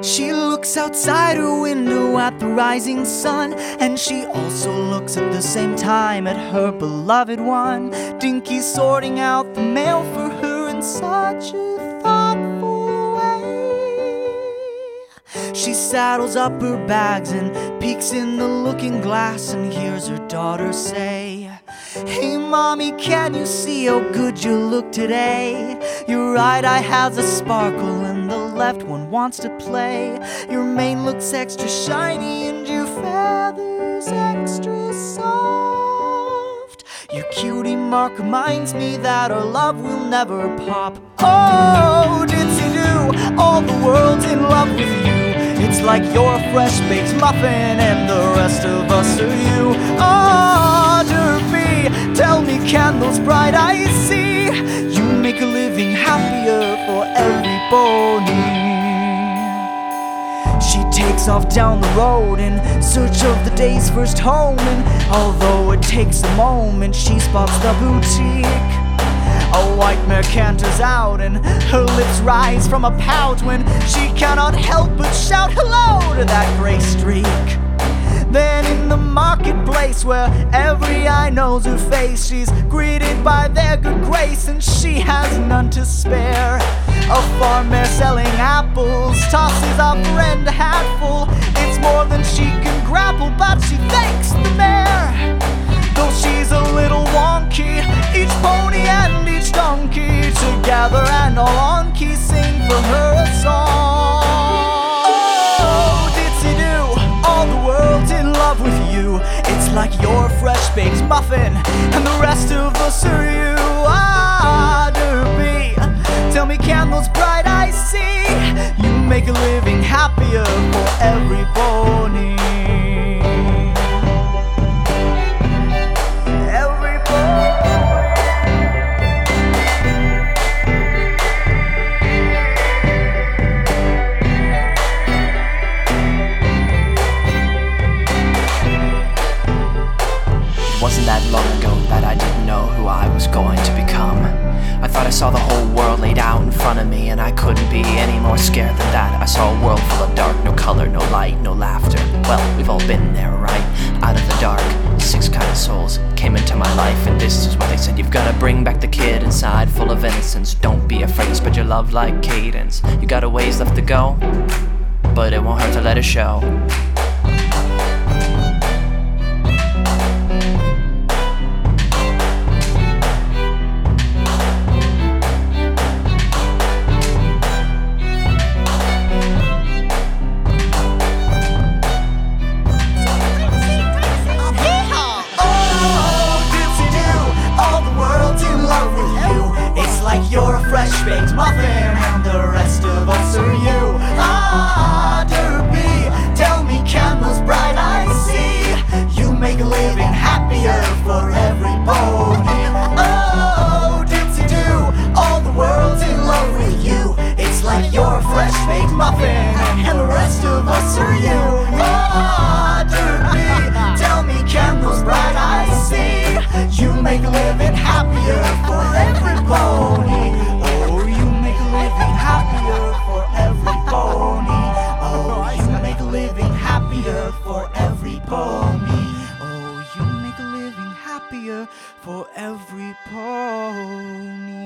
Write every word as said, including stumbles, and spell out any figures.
She looks outside her window at the rising sun, and she also looks at the same time at her beloved one. Dinky's sorting out the mail for her in such a thoughtful way. She saddles up her bags and peeks in the looking glass and hears her daughter say, "Hey mommy, can you see how good you look today? Your right eye has a sparkle and the left one wants to play. Your mane looks extra shiny and your feathers extra soft. Your cutie mark reminds me that our love will never pop. Oh, ditsy-do, all the world's in love with you. It's like you're a fresh baked muffin and the rest of us are you. Oh, Derby, tell me, can those bright eyes see? You make a living happier for every pony." She takes off down the road in search of the day's first home, and although it takes a moment, she spots the boutique. A white mare canters out and her lips rise from a pout when she cannot help but shout hello to that gray streak. Then in the marketplace where every eye knows her face, she's greeted by their good grace and she has none to spare. A farm mare selling apples tosses a friend a hatful. It's more than she can grapple, but she thanks the mare. Though she's a little wonky, each pony and each donkey together and all on key sing for her a song. Oh, ditsy-do, all the world's in love with you. It's like you're a fresh baked muffin and the rest of us are you. Ah, Derby, tell me, can those bright eyes see? You make a living happier for every pony. Wasn't that long ago that I didn't know who I was going to become. I thought I saw the whole world laid out in front of me, and I couldn't be any more scared than that. I saw a world full of dark, no color, no light, no laughter. Well, we've all been there, right? Out of the dark, six kind of souls came into my life, and this is what they said: you've gotta bring back the kid inside, full of innocence. Don't be afraid, spread your love like cadence. You got a ways left to go, but it won't hurt to let it show. You're a fresh baked muffin and the rest of us are you. Ah, Derby, tell me, can those bright eyes see? You make a living happier for every pony. Oh, ditsy-do, all the world's in love with you. It's like you're a fresh baked muffin and the rest of us are you. Ah, Derby, tell me, can those bright eyes see? You make a living happier for every pony. Oh, you make a living happier for every pony. Oh, you make a living happier for every pony. Oh, you make a living happier for every pony.